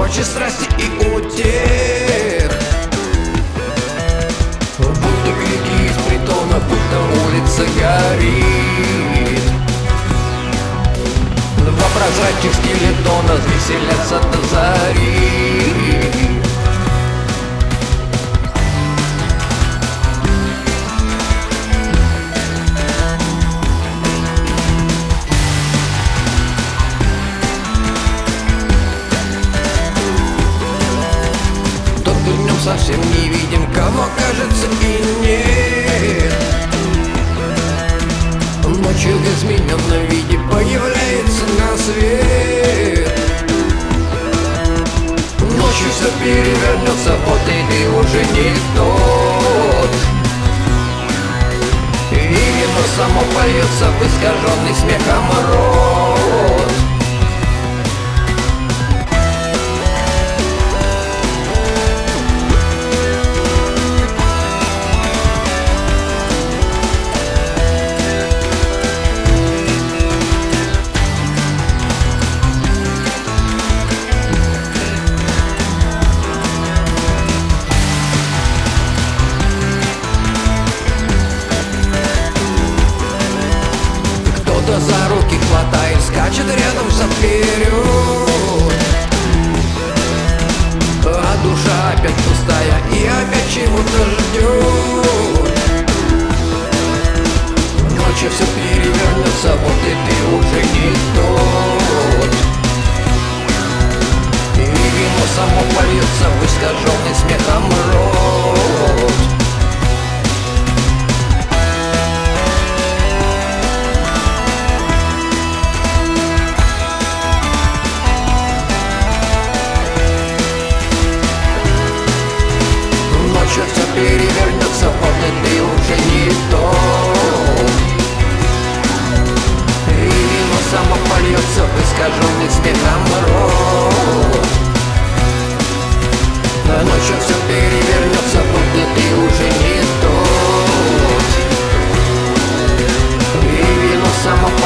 ночи страсти и утех. Будто крики из притона, будто улица горит. Два прозрачных скелетона веселятся до зари. Тот, кто днем совсем не видим, кого кажется и нет, ночью в измененном виде появляется на свет. Ночью все перевернется, вот и ты уже не тот. И вино само польется в искаженный смехом рот. Кто-то за руки хватает, скачет рядом взад вперед, а душа опять пустая и опять чего-то ждет. Ночью все перевернется, вот и ты уже не тот. И вино само польется в искаженный смехом рот. Ночью все перевернется, вот и ты уже не тот. И вино само польется в искаженный смехом рот. Ночью все перевернется, вот и ты уже не тот. И вино само